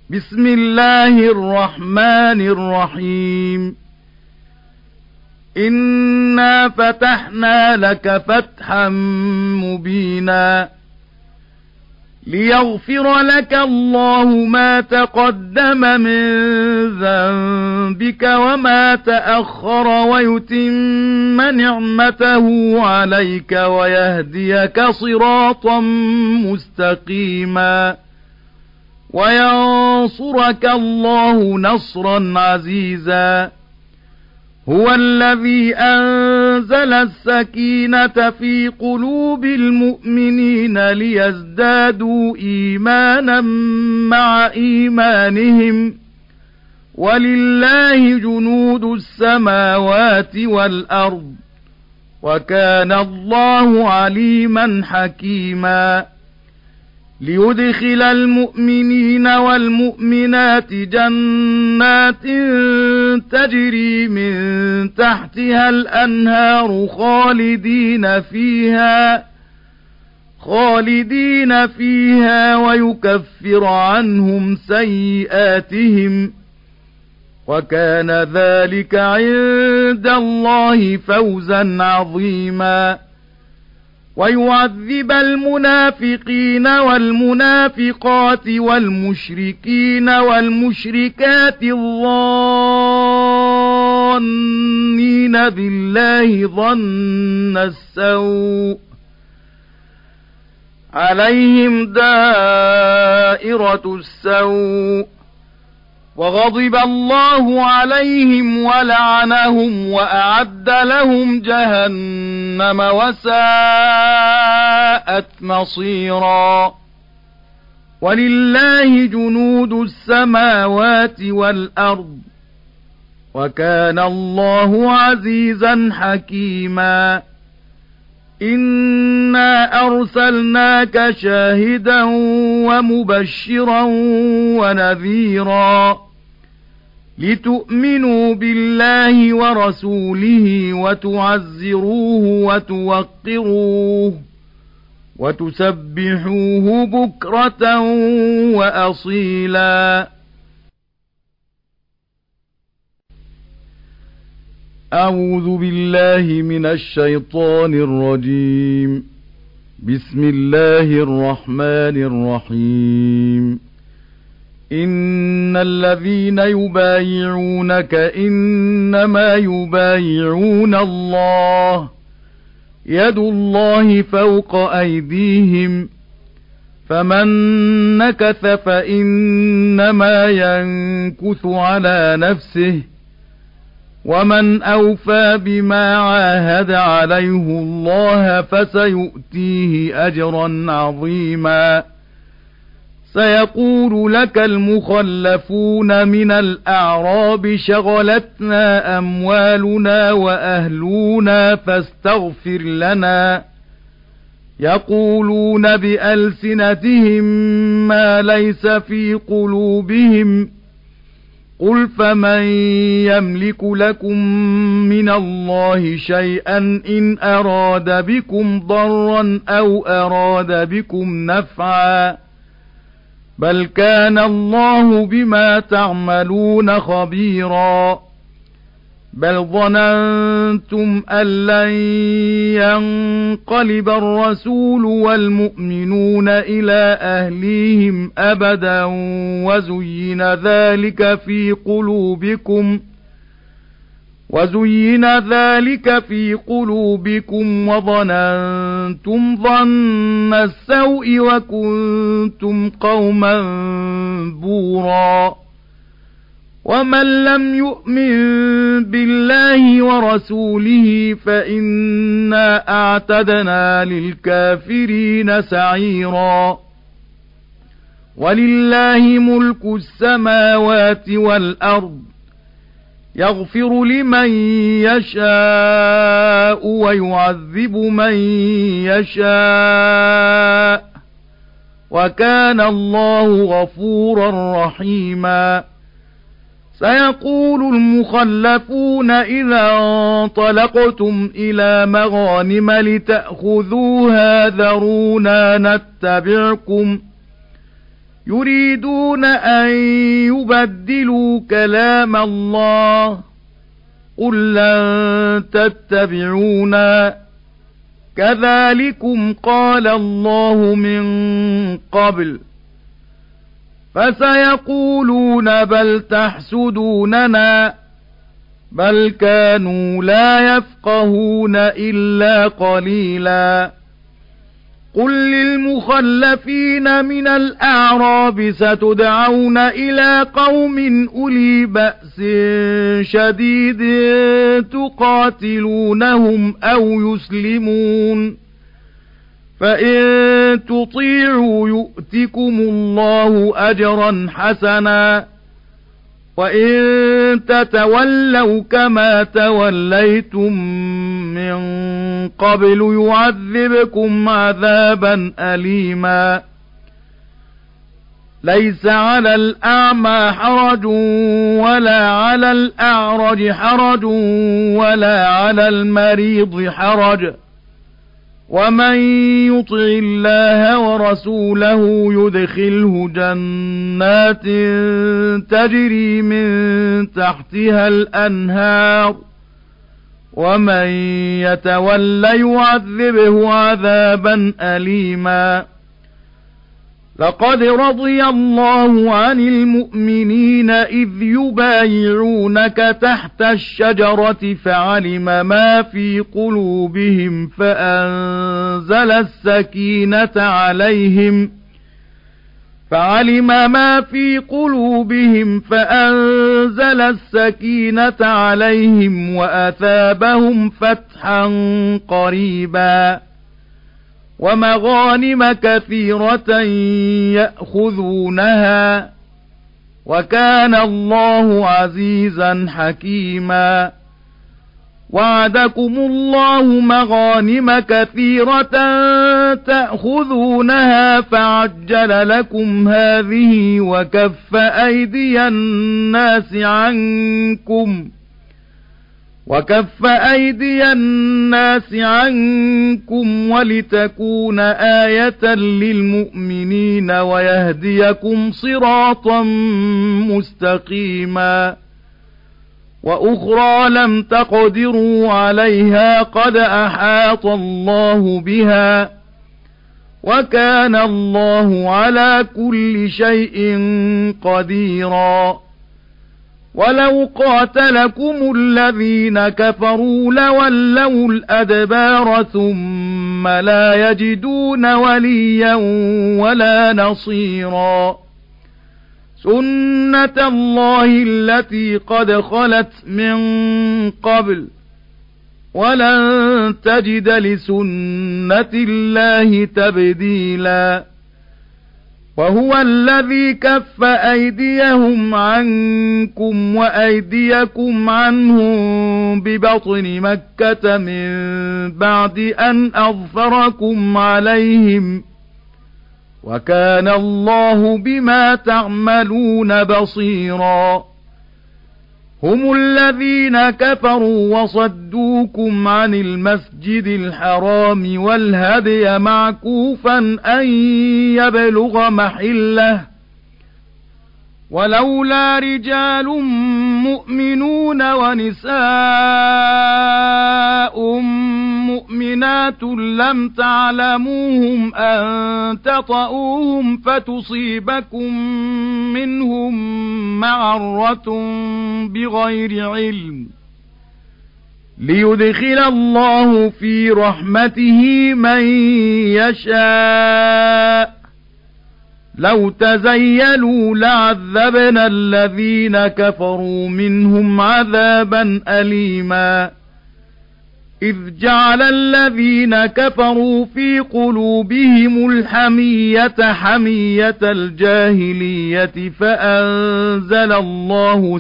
بسم الله الرحمن الرحيم إنا فتحنا لك فتحا مبينا ليغفر لك الله ما تقدم من ذنبك وما تأخر ويتم نعمته عليك ويهديك صراطا مستقيما وينصرك الله نصرا عزيزا هو الذي أنزل السكينة في قلوب المؤمنين ليزدادوا إيمانا مع إيمانهم ولله جنود السماوات والأرض وكان الله عليما حكيما ليدخل المؤمنين والمؤمنات جنات تجري من تحتها الأنهار خالدين فيها ويكفر عنهم سيئاتهم وكان ذلك عند الله فوزا عظيما ويعذب المنافقين والمنافقات والمشركين والمشركات الظانين بالله ظن السوء عليهم دائرة السوء وغضب الله عليهم ولعنهم وأعد لهم جهنم وساءت مصيرا ولله جنود السماوات والأرض وكان الله عزيزا حكيما إنا أرسلناك شاهدا ومبشرا ونذيرا لتؤمنوا بالله ورسوله وتعزروه وتوقروه وتسبحوه بكرة وأصيلا أعوذ بالله من الشيطان الرجيم بسم الله الرحمن الرحيم إن الذين يبايعونك إنما يبايعون الله يد الله فوق أيديهم فمن نكث فإنما ينكث على نفسه ومن أوفى بما عاهد عليه الله فسيؤتيه أجرا عظيما سيقول لك المخلفون من الأعراب شغلتنا أموالنا وأهلنا فاستغفر لنا يقولون بألسنتهم ما ليس في قلوبهم قل فمن يملك لكم من الله شيئا إن أراد بكم ضرا أو أراد بكم نفعا بل كان الله بما تعملون خبيرا بل ظننتم أن لن ينقلب الرسول والمؤمنون إلى أهليهم أبدا وزين ذلك في قلوبكم وظننتم ظن السوء وكنتم قوما بورا ومن لم يؤمن بالله ورسوله فإنا أعتدنا للكافرين سعيرا ولله ملك السماوات والأرض يغفر لمن يشاء ويعذب من يشاء وكان الله غفورا رحيما سيقول المخلفون إذا انطلقتم إلى مغانم لتأخذوها ذرونا نتبعكم يريدون أن يبدلوا كلام الله قل لن تتبعونا كذلكم قال الله من قبل فسيقولون بل تحسدوننا بل كانوا لا يفقهون إلا قليلا قل للمخلفين من الأعراب ستدعون إلى قوم أولي بأس شديد تقاتلونهم أو يسلمون فإن تطيعوا يؤتكم الله أجرا حسنا وإن تتولوا كما توليتم من قبل يعذبكم عذابا أليما ليس على الأعمى حرج ولا على الأعرج حرج ولا على المريض حرج ومن يطع الله ورسوله يدخله جنات تجري من تحتها الأنهار ومن يتولى يعذبه عذابا أليما لقد رضي الله عن المؤمنين إذ يبايعونك تحت الشجرة فعلم ما في قلوبهم فأنزل السكينة عليهم وأثابهم فتحا قريبا ومغانم كثيرة يأخذونها وكان الله عزيزا حكيما وعدكم الله مغانم كثيرة تأخذونها فعجل لكم هذه وكف أيدي الناس عنكم ولتكون آية للمؤمنين ويهديكم صراطا مستقيما وأخرى لم تقدروا عليها قد أحاط الله بها وكان الله على كل شيء قديرا ولو قاتلكم الذين كفروا لولوا الأدبار ثم لا يجدون وليا ولا نصيرا سنة الله التي قد خلت من قبل ولن تجد لسنة الله تبديلا وهو الذي كف أيديهم عنكم وأيديكم عنهم ببطن مكة من بعد أن أظفركم عليهم وكان الله بما تعملون بصيرا هم الذين كفروا وصدوكم عن المسجد الحرام والهدي معكوفا أن يبلغ محله ولولا رجال مؤمنون ونساء مؤمنات لم تعلموهم أن تطؤوهم فتصيبكم منهم معرة بغير علم ليدخل الله في رحمته من يشاء لو تزيلوا لعذبنا الذين كفروا منهم عذابا أليما إذ جعل الذين كفروا في قلوبهم الحمية حمية الجاهلية فأنزل الله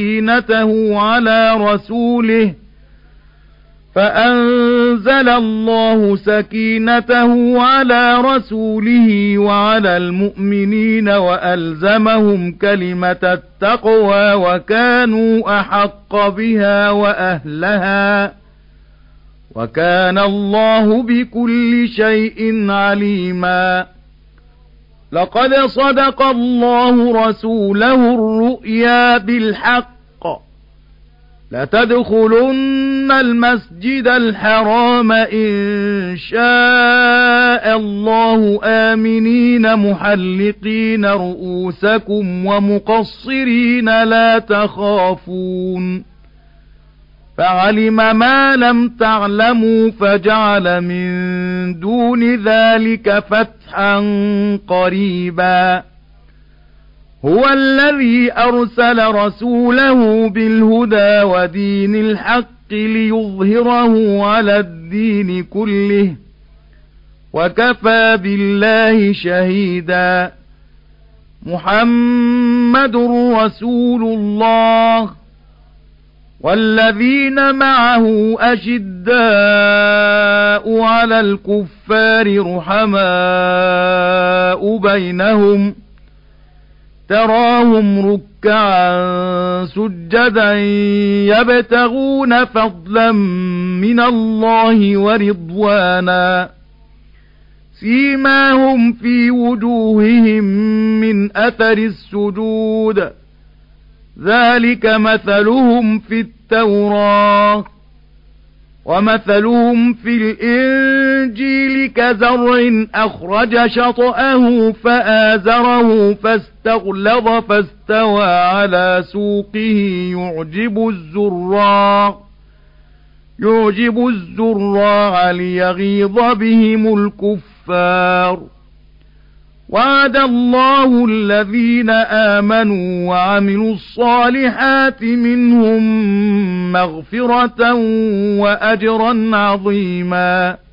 سكينته على رسوله وعلى المؤمنين وألزمهم كلمة التقوى وكانوا أحق بها وأهلها وكان الله بكل شيء عليما لقد صدق الله رسوله الرؤيا بالحق لتدخلن المسجد الحرام إن شاء الله آمنين محلقين رؤوسكم ومقصرين لا تخافون فعلم ما لم تعلموا فجعل من دون ذلك فتحا قريبا هو الذي أرسل رسوله بالهدى ودين الحق ليظهره على الدين كله وكفى بالله شهيدا محمد رسول الله والذين معه أشداء على الكفار رحماء بينهم تراهم ركعا سجدا يبتغون فضلا من الله ورضوانا سيماهم في وجوههم من أثر السجود ذلك مثلهم في التوراة ومثلهم في الإنجيل كزرع أخرج شطأه فآزره فاستغلظ فاستوى على سوقه يعجب الزراع ليغيظ بهم الكفار وعد الله الذين آمنوا وعملوا الصالحات منهم مغفرة وأجرا عظيما